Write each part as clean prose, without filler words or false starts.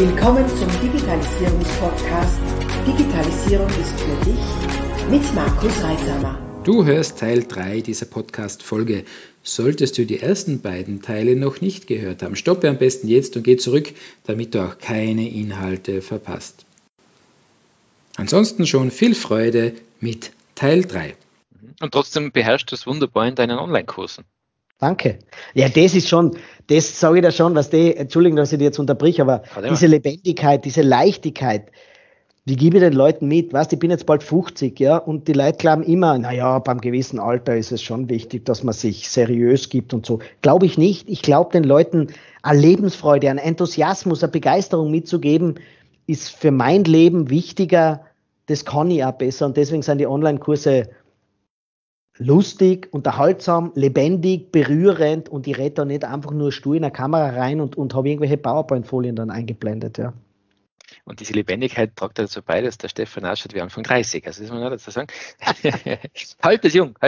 Willkommen zum Digitalisierungspodcast Digitalisierung ist für dich mit Markus Reithammer. Du hörst Teil 3 dieser Podcast-Folge. Solltest du die ersten beiden Teile noch nicht gehört haben, stoppe am besten jetzt und geh zurück, damit du auch keine Inhalte verpasst. Ansonsten schon viel Freude mit Teil 3. Und trotzdem beherrschst du es wunderbar in deinen Online-Kursen. Danke. Ja, das ist schon, das sage ich da schon, Entschuldigung, dass ich dich jetzt unterbrich, aber diese Lebendigkeit, diese Leichtigkeit, wie gebe ich den Leuten mit? Weißt, ich bin jetzt bald 50, ja, und die Leute glauben immer, naja, beim gewissen Alter ist es schon wichtig, dass man sich seriös gibt und so. Glaube ich nicht. Ich glaube, den Leuten eine Lebensfreude, einen Enthusiasmus, eine Begeisterung mitzugeben, ist für mein Leben wichtiger. Das kann ich auch besser und deswegen sind die Online-Kurse lustig, unterhaltsam, lebendig, berührend und ich rede da nicht einfach nur stur in eine Kamera rein und habe irgendwelche PowerPoint-Folien dann eingeblendet, ja. Und diese Lebendigkeit tragt dazu bei, dass der Stefan ausschaut wie Anfang 30. Also das muss man dazu sagen. Halt es jung.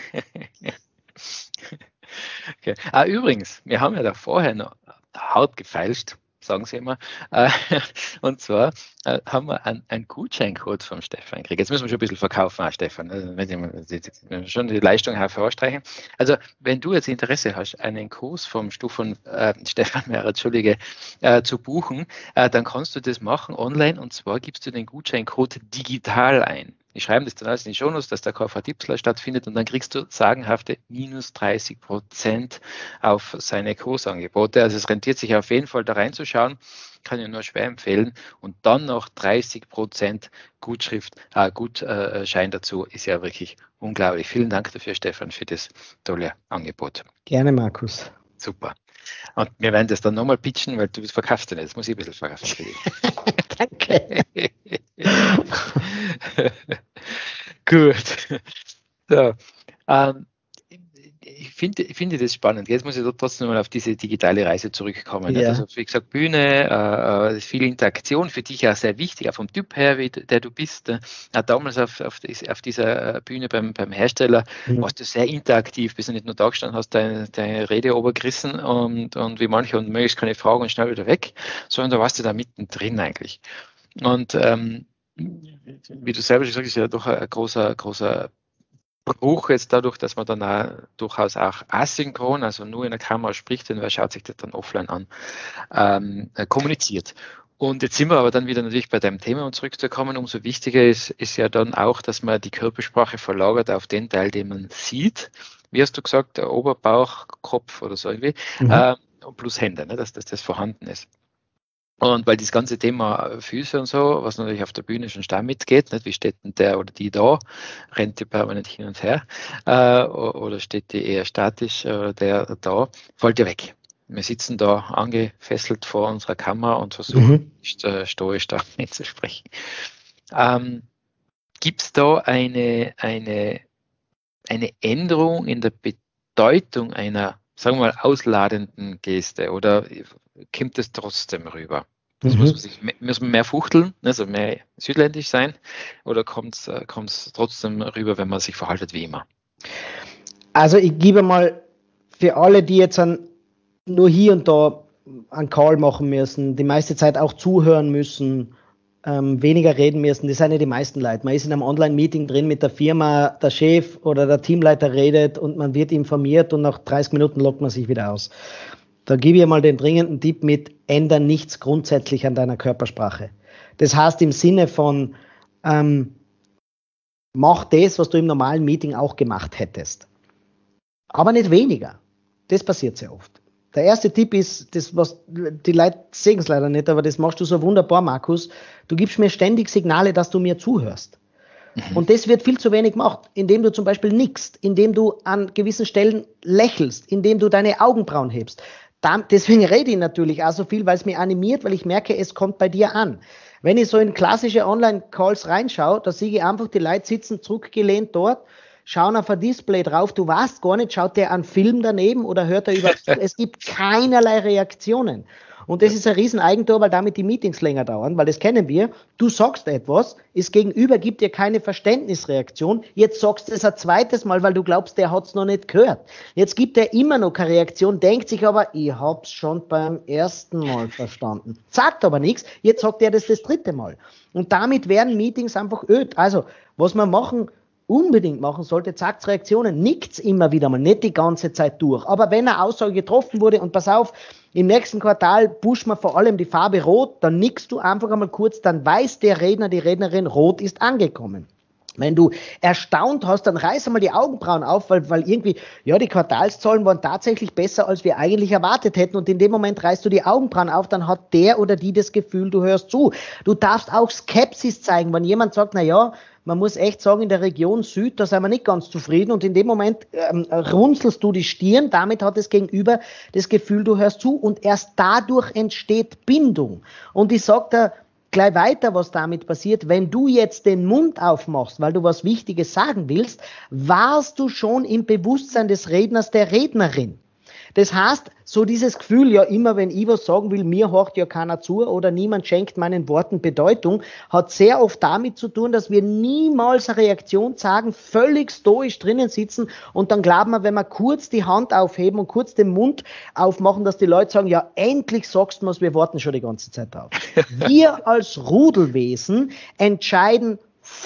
Okay. Übrigens, wir haben ja da vorher noch hart gefeilscht, sagen sie immer. Und zwar haben wir einen Gutscheincode vom Stefan gekriegt. Jetzt müssen wir schon ein bisschen verkaufen, auch Stefan. Also wenn wir schon die Leistung hervorstreichen. Also wenn du jetzt Interesse hast, einen Kurs vom Stefan Mehrer, zu buchen, dann kannst du das machen online und zwar gibst du den Gutscheincode digital ein. Die schreiben das dann alles in die Shownotes, dass der KV-Tipsler stattfindet und dann kriegst du sagenhafte minus 30% auf seine Kursangebote. Also es rentiert sich auf jeden Fall da reinzuschauen, kann ich nur schwer empfehlen. Und dann noch 30% Gutschein dazu, ist ja wirklich unglaublich. Vielen Dank dafür, Stefan, für das tolle Angebot. Gerne, Markus. Super. Und wir werden das dann nochmal pitchen, weil du verkaufst ja nicht. Das muss ich ein bisschen verkaufen. Danke. Gut. So, ich finde das spannend. Jetzt muss ich trotzdem mal auf diese digitale Reise zurückkommen. Ja. Also wie gesagt, Bühne, viel Interaktion, für dich auch sehr wichtig, auch vom Typ her, der du bist. Auch damals auf dieser Bühne beim Hersteller warst du sehr interaktiv, bist du nicht nur da gestanden, hast deine Rede obergerissen und wie manche und möglichst keine Fragen und schnell wieder weg, sondern da warst du da mittendrin eigentlich. Und wie du selber schon sagst, ist ja doch ein großer Bruch jetzt dadurch, dass man dann auch durchaus auch asynchron, also nur in der Kamera spricht und wer schaut sich das dann offline an, kommuniziert. Und jetzt sind wir aber dann wieder natürlich bei deinem Thema, um zurückzukommen. Umso wichtiger ist ja dann auch, dass man die Körpersprache verlagert auf den Teil, den man sieht. Wie hast du gesagt, der Oberbauch, Kopf oder so irgendwie, plus Hände, ne, dass das vorhanden ist. Und weil das ganze Thema Füße und so, was natürlich auf der Bühne schon stark mitgeht, nicht? Wie steht denn der oder die da, rennt die permanent hin und her, oder steht die eher statisch, der da, fällt ja weg. Wir sitzen da angefesselt vor unserer Kamera und versuchen nicht stoisch da mitzusprechen. Gibt es da eine Änderung in der Bedeutung einer, sagen wir mal, ausladenden Geste oder kommt es trotzdem rüber? Also muss man mehr fuchteln, also mehr südländisch sein oder kommt es trotzdem rüber, wenn man sich verhaltet wie immer? Also ich gebe mal für alle, die jetzt nur hier und da einen Call machen müssen, die meiste Zeit auch zuhören müssen, weniger reden müssen, das sind ja die meisten Leute. Man ist in einem Online-Meeting drin mit der Firma, der Chef oder der Teamleiter redet und man wird informiert und nach 30 Minuten lockt man sich wieder aus. Da gebe ich mal den dringenden Tipp mit, ändere nichts grundsätzlich an deiner Körpersprache. Das heißt im Sinne von, mach das, was du im normalen Meeting auch gemacht hättest. Aber nicht weniger. Das passiert sehr oft. Der erste Tipp ist, das, was die Leute sehen es leider nicht, aber das machst du so wunderbar, Markus. Du gibst mir ständig Signale, dass du mir zuhörst. Und das wird viel zu wenig gemacht, indem du zum Beispiel nickst, indem du an gewissen Stellen lächelst, indem du deine Augenbrauen hebst. Deswegen rede ich natürlich auch so viel, weil es mich animiert, weil ich merke, es kommt bei dir an. Wenn ich so in klassische Online-Calls reinschaue, da sehe ich einfach, die Leute sitzen zurückgelehnt dort, schauen auf ein Display drauf, du weißt gar nicht, schaut der einen Film daneben oder hört er über, es gibt keinerlei Reaktionen. Und das ist ein Rieseneigentor, weil damit die Meetings länger dauern, weil das kennen wir. Du sagst etwas, das Gegenüber gibt dir keine Verständnisreaktion. Jetzt sagst du es ein zweites Mal, weil du glaubst, der hat es noch nicht gehört. Jetzt gibt er immer noch keine Reaktion, denkt sich aber, ich hab's schon beim ersten Mal verstanden. Sagt aber nichts, jetzt sagt er das dritte Mal. Und damit werden Meetings einfach öd. Also, was wir unbedingt machen sollte, sagt Reaktionen, nickt's immer wieder mal, nicht die ganze Zeit durch. Aber wenn eine Aussage getroffen wurde und pass auf, im nächsten Quartal pushen wir vor allem die Farbe Rot, dann nickst du einfach einmal kurz, dann weiß der Redner, die Rednerin, Rot ist angekommen. Wenn du erstaunt hast, dann reiß einmal die Augenbrauen auf, weil irgendwie, ja, die Quartalszahlen waren tatsächlich besser, als wir eigentlich erwartet hätten. Und in dem Moment reißt du die Augenbrauen auf, dann hat der oder die das Gefühl, du hörst zu. Du darfst auch Skepsis zeigen, wenn jemand sagt, na ja, man muss echt sagen, in der Region Süd, da sind wir nicht ganz zufrieden und in dem Moment runzelst du die Stirn, damit hat das Gegenüber das Gefühl, du hörst zu und erst dadurch entsteht Bindung. Und ich sag da gleich weiter, was damit passiert, wenn du jetzt den Mund aufmachst, weil du was Wichtiges sagen willst, warst du schon im Bewusstsein des Redners, der Rednerin. Das heißt, so dieses Gefühl, ja immer wenn ich was sagen will, mir horcht ja keiner zu oder niemand schenkt meinen Worten Bedeutung, hat sehr oft damit zu tun, dass wir niemals eine Reaktion zeigen, völlig stoisch drinnen sitzen und dann glauben wir, wenn wir kurz die Hand aufheben und kurz den Mund aufmachen, dass die Leute sagen, ja endlich sagst du was, wir warten schon die ganze Zeit drauf. Wir als Rudelwesen entscheiden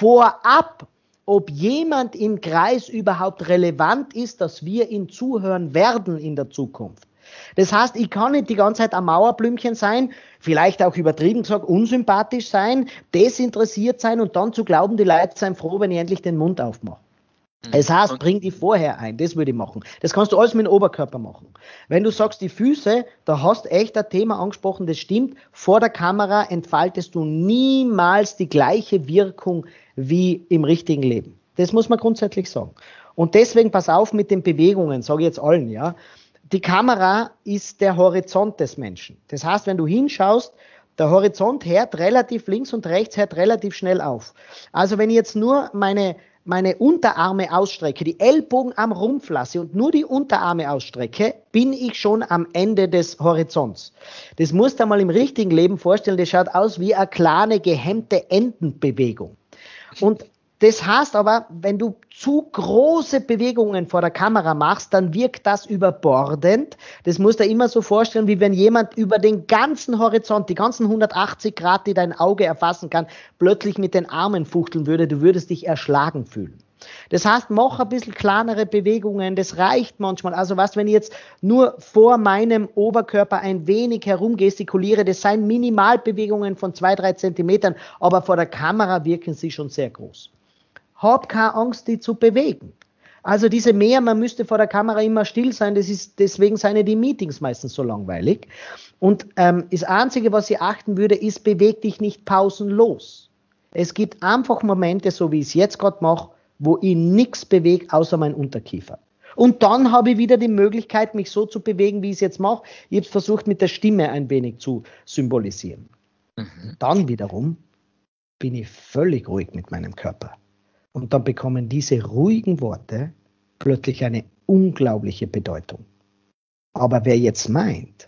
vorab, ob jemand im Kreis überhaupt relevant ist, dass wir ihm zuhören werden in der Zukunft. Das heißt, ich kann nicht die ganze Zeit ein Mauerblümchen sein, vielleicht auch übertrieben gesagt unsympathisch sein, desinteressiert sein und dann zu glauben, die Leute seien froh, wenn ich endlich den Mund aufmache. Das heißt, bring die vorher ein, das würde ich machen. Das kannst du alles mit dem Oberkörper machen. Wenn du sagst, die Füße, da hast echt ein Thema angesprochen, das stimmt, vor der Kamera entfaltest du niemals die gleiche Wirkung wie im richtigen Leben. Das muss man grundsätzlich sagen. Und deswegen pass auf mit den Bewegungen, sage ich jetzt allen, ja. Die Kamera ist der Horizont des Menschen. Das heißt, wenn du hinschaust, der Horizont hört relativ links und rechts, hört relativ schnell auf. Also wenn ich jetzt nur meine Unterarme ausstrecke, die Ellbogen am Rumpf lasse und nur die Unterarme ausstrecke, bin ich schon am Ende des Horizonts. Das musst du mal im richtigen Leben vorstellen, das schaut aus wie eine kleine gehemmte Entenbewegung. Und das heißt aber, wenn du zu große Bewegungen vor der Kamera machst, dann wirkt das überbordend. Das musst du dir immer so vorstellen, wie wenn jemand über den ganzen Horizont, die ganzen 180 Grad, die dein Auge erfassen kann, plötzlich mit den Armen fuchteln würde. Du würdest dich erschlagen fühlen. Das heißt, mach ein bisschen kleinere Bewegungen, das reicht manchmal. Also was, wenn ich jetzt nur vor meinem Oberkörper ein wenig herumgestikuliere, das seien Minimalbewegungen von 2-3 Zentimetern, aber vor der Kamera wirken sie schon sehr groß. Hab keine Angst, die zu bewegen. Also diese man müsste vor der Kamera immer still sein, deswegen seien die Meetings meistens so langweilig. Und das Einzige, was ich achten würde, ist, beweg dich nicht pausenlos. Es gibt einfach Momente, so wie ich es jetzt gerade mache, wo ich nichts bewege, außer mein Unterkiefer. Und dann habe ich wieder die Möglichkeit, mich so zu bewegen, wie ich es jetzt mache. Ich habe es versucht, mit der Stimme ein wenig zu symbolisieren. Dann wiederum bin ich völlig ruhig mit meinem Körper. Und dann bekommen diese ruhigen Worte plötzlich eine unglaubliche Bedeutung. Aber wer jetzt meint,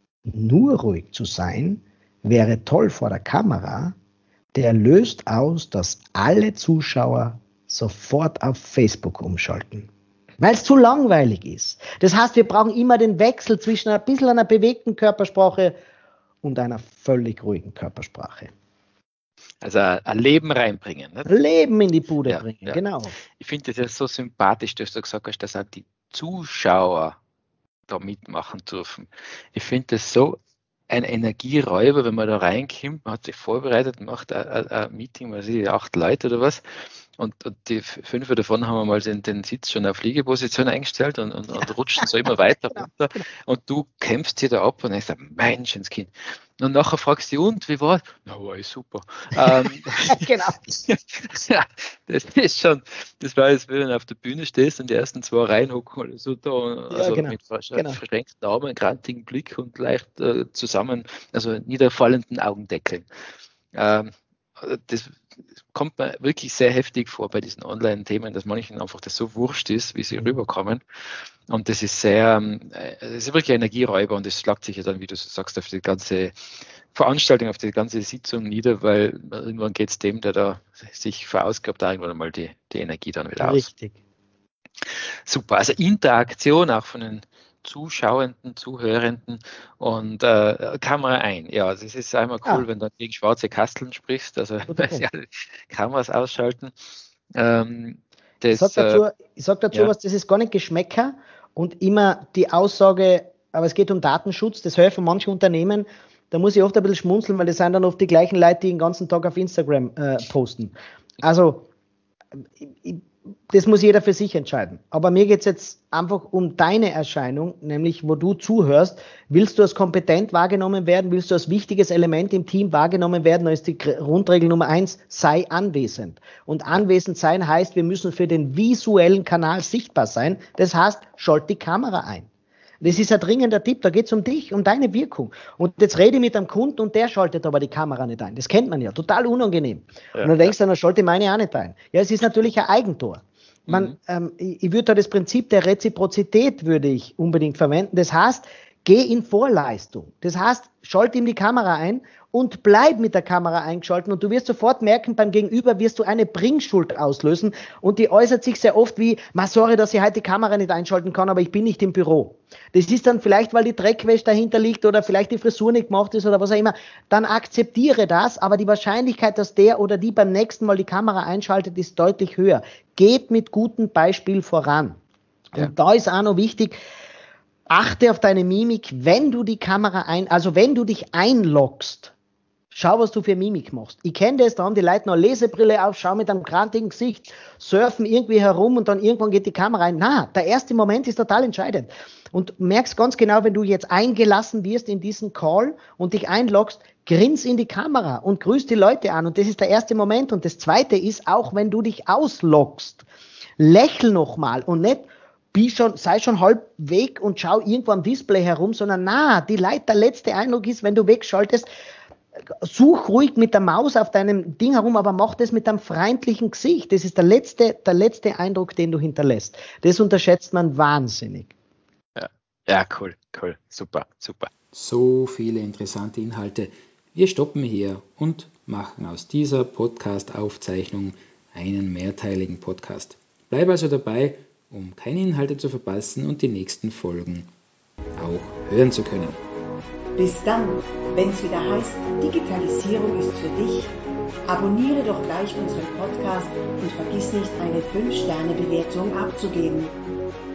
nur ruhig zu sein, wäre toll vor der Kamera, der löst aus, dass alle Zuschauer sofort auf Facebook umschalten. Weil es zu langweilig ist. Das heißt, wir brauchen immer den Wechsel zwischen ein bisschen einer bewegten Körpersprache und einer völlig ruhigen Körpersprache. Also ein Leben reinbringen. Nicht? Leben in die Bude bringen, ja. Genau. Ich finde das ja so sympathisch, dass du gesagt hast, dass auch die Zuschauer da mitmachen dürfen. Ich finde das so ein Energieräuber, wenn man da reinkommt, man hat sich vorbereitet, macht ein Meeting, weiß ich, 8 Leute oder was, und die 5 davon haben mal den Sitz schon auf Liegeposition eingestellt und rutschen so immer weiter runter und du kämpfst dir da ab und denkst, Menschenskind. Und nachher fragst du, und wie war es? Na, war ich super. Genau. Ja, das ist schon, das war jetzt, wenn du auf der Bühne stehst und die ersten 2 reinhocken oder so da, also mit verschränkten Armen, grantigen Blick und leicht zusammen, also niederfallenden Augendeckeln. Das kommt mir wirklich sehr heftig vor bei diesen Online-Themen, dass manchen einfach das so wurscht ist, wie sie rüberkommen. Und das ist wirklich Energieräuber und das schlagt sich ja dann, wie du sagst, auf die ganze Veranstaltung, auf die ganze Sitzung nieder, weil irgendwann geht es dem, der da sich verausgabt, da irgendwann einmal die Energie dann wieder aus. Richtig. Super, also Interaktion auch von den Zuschauenden, Zuhörenden und Kamera ein. Ja, also es ist einmal cool, wenn du gegen schwarze Kasteln sprichst, also Kameras ausschalten. Ich sag dazu was, das ist gar nicht Geschmäcker und immer die Aussage, aber es geht um Datenschutz, das höre ich von manchen Unternehmen, da muss ich oft ein bisschen schmunzeln, weil das sind dann oft die gleichen Leute, die den ganzen Tag auf Instagram posten. Also das muss jeder für sich entscheiden. Aber mir geht es jetzt einfach um deine Erscheinung, nämlich wo du zuhörst. Willst du als kompetent wahrgenommen werden? Willst du als wichtiges Element im Team wahrgenommen werden? Da ist die Grundregel Nummer 1, sei anwesend. Und anwesend sein heißt, wir müssen für den visuellen Kanal sichtbar sein. Das heißt, schalt die Kamera ein. Das ist ein dringender Tipp, da geht es um dich, um deine Wirkung. Und jetzt rede ich mit einem Kunden und der schaltet aber die Kamera nicht ein. Das kennt man ja, total unangenehm. Ja, und dann denkst du, dann schalte meine auch nicht ein. Ja, es ist natürlich ein Eigentor. Ich würde da das Prinzip der Reziprozität würde ich unbedingt verwenden. Das heißt, geh in Vorleistung. Das heißt, schalte ihm die Kamera ein und bleib mit der Kamera eingeschaltet und du wirst sofort merken, beim Gegenüber wirst du eine Bringschuld auslösen und die äußert sich sehr oft wie, sorry, dass ich heute die Kamera nicht einschalten kann, aber ich bin nicht im Büro. Das ist dann vielleicht, weil die Dreckwäsche dahinter liegt oder vielleicht die Frisur nicht gemacht ist oder was auch immer. Dann akzeptiere das, aber die Wahrscheinlichkeit, dass der oder die beim nächsten Mal die Kamera einschaltet, ist deutlich höher. Geht mit gutem Beispiel voran. Und da ist auch noch wichtig, achte auf deine Mimik, wenn du die Kamera wenn du dich einloggst. Schau, was du für Mimik machst. Ich kenne das, da haben die Leute noch eine Lesebrille auf, schau mit einem grantigen Gesicht, surfen irgendwie herum und dann irgendwann geht die Kamera ein. Der erste Moment ist total entscheidend. Und merkst ganz genau, wenn du jetzt eingelassen wirst in diesen Call und dich einloggst, grins in die Kamera und grüß die Leute an. Und das ist der erste Moment. Und das zweite ist, auch wenn du dich ausloggst, lächel nochmal und nicht sei schon halb weg und schau irgendwo am Display herum, sondern der letzte Eindruck ist, wenn du wegschaltest, such ruhig mit der Maus auf deinem Ding herum, aber mach das mit einem freundlichen Gesicht. Das ist der letzte Eindruck, den du hinterlässt. Das unterschätzt man wahnsinnig. Ja, cool, super. So viele interessante Inhalte. Wir stoppen hier und machen aus dieser Podcast-Aufzeichnung einen mehrteiligen Podcast. Bleib also dabei, um keine Inhalte zu verpassen und die nächsten Folgen auch hören zu können. Bis dann, wenn es wieder heißt, Digitalisierung ist für dich. Abonniere doch gleich unseren Podcast und vergiss nicht, eine 5-Sterne-Bewertung abzugeben.